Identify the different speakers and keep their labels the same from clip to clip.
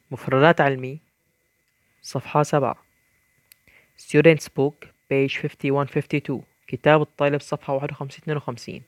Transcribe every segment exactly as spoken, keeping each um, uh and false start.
Speaker 1: مفردات علمي صفحة سبعة. Students book page fifty-one fifty-two. كتاب الطالب صفحة واحد وخمسين اثنين وخمسين.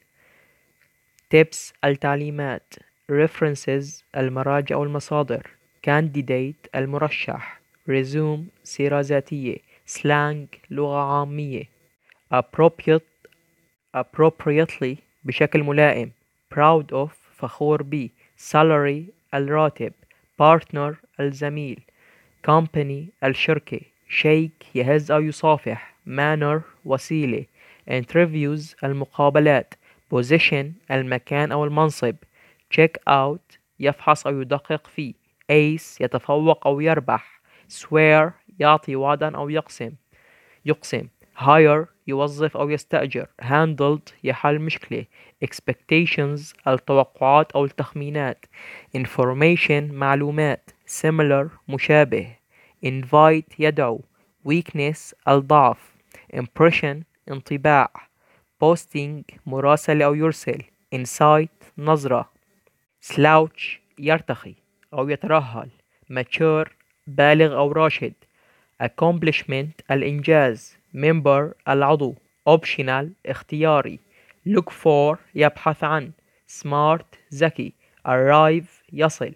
Speaker 1: tips التعليمات. references المراجع والمصادر. candidate المرشح. resume سيرة ذاتية. slang لغة عامية. appropriate appropriately بشكل ملائم. proud of فخور بي. salary الراتب. partner الزميل. company الشركة. shake يهز أو يصافح. manner وسيلة. interviews المقابلات. position المكان أو المنصب. check out يفحص أو يدقق فيه. ace يتفوق أو يربح. swear يعطي وعدا أو يقسم يقسم. hire يوظف أو يستأجر. handled يحل مشكلة. expectations التوقعات أو التخمينات. information معلومات. similar مشابه. invite يدعو. weakness الضعف. impression انطباع. posting مراسلة أو يرسل. insight نظرة. slouch يرتخي أو يترهل. mature بالغ أو راشد. accomplishment الإنجاز. member العضو. optional اختياري. look for يبحث عن. smart ذكي. arrive يصل.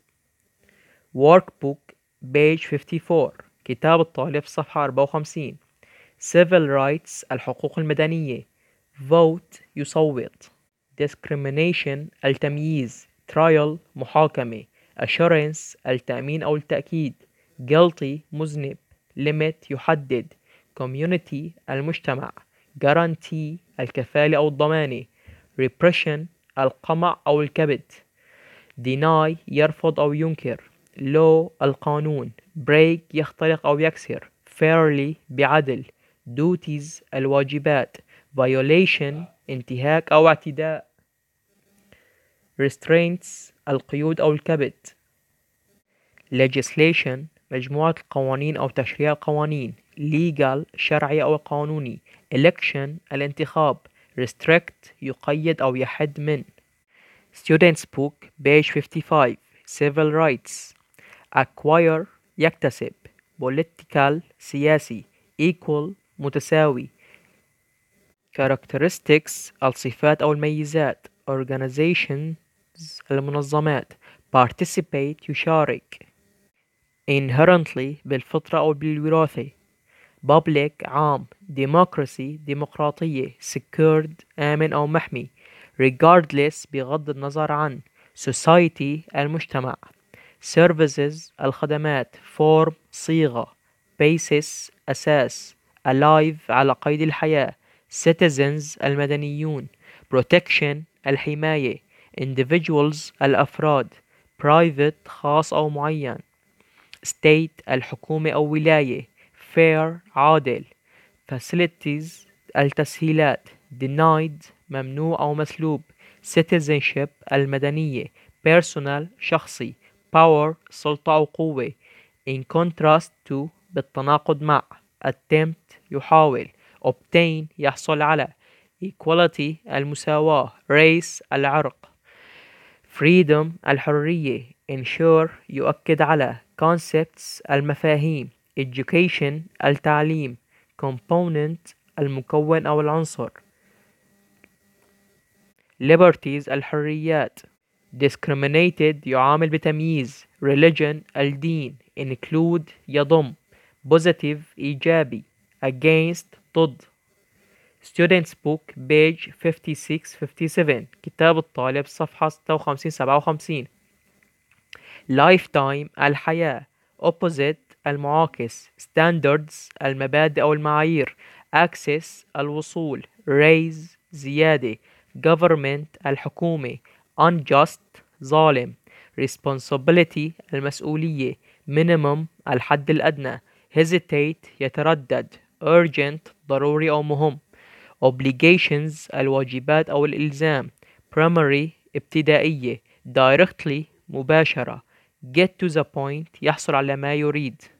Speaker 1: workbook page fifty-four. كتاب الطالب صفحة أربعة وخمسين. civil rights الحقوق المدنية. vote يصوت. discrimination التمييز. trial محاكمة. assurance التأمين أو التأكيد. guilty مذنب. limit يحدد. community المجتمع. guarantee الكفالة أو الضمانة. repression القمع أو الكبت. deny يرفض أو ينكر. law القانون. break يخترق أو يكسر. fairly بعدل. duties الواجبات. violation انتهاك أو اعتداء. restraints القيود أو الكبت. legislation مجموعة القوانين أو تشريع القوانين. legal شرعي أو قانوني. election الانتخاب. restrict يقيد أو يحد من. students book page fifty-five. civil rights. acquire يكتسب. political سياسي. equal متساوي. characteristics الصفات أو الميزات. organizations المنظمات. participate يشارك. inherently بالفطرة أو بالوراثة. public عام. democracy ديمقراطية. secured آمن أو محمي. regardless بغض النظر عن. society المجتمع. services الخدمات. form صيغة. basis أساس. alive على قيد الحياة. citizens المدنيون. protection الحماية. individuals الأفراد. private خاص أو معين. state الحكومة أو ولاية. fair عادل. facilities التسهيلات. denied ممنوع أو مسلوب. citizenship المدنية. personal شخصي. power سلطة أو قوة. in contrast to بالتناقض مع. attempt يحاول. obtain يحصل على. equality المساواة. race العرق. freedom الحرية. ensure يؤكد على. concepts المفاهيم. education التعليم. component المكون أو العنصر. liberties الحريات. discriminated يعامل بتمييز. religion الدين. include يضم. positive إيجابي. against ضد. students book page fifty-six fifty-seven. كتاب الطالب صفحة ستة وخمسين سبعة وخمسين. lifetime الحياة. opposite المعاكس. standards المبادئ أو المعايير. access الوصول. raise زيادة. government الحكومة. unjust ظالم. responsibility المسؤولية. minimum الحد الأدنى. hesitate يتردد. urgent ضروري أو مهم. obligations الواجبات أو الإلزام. primary ابتدائية. directly مباشرة. get to the point يحصل على ما يريد.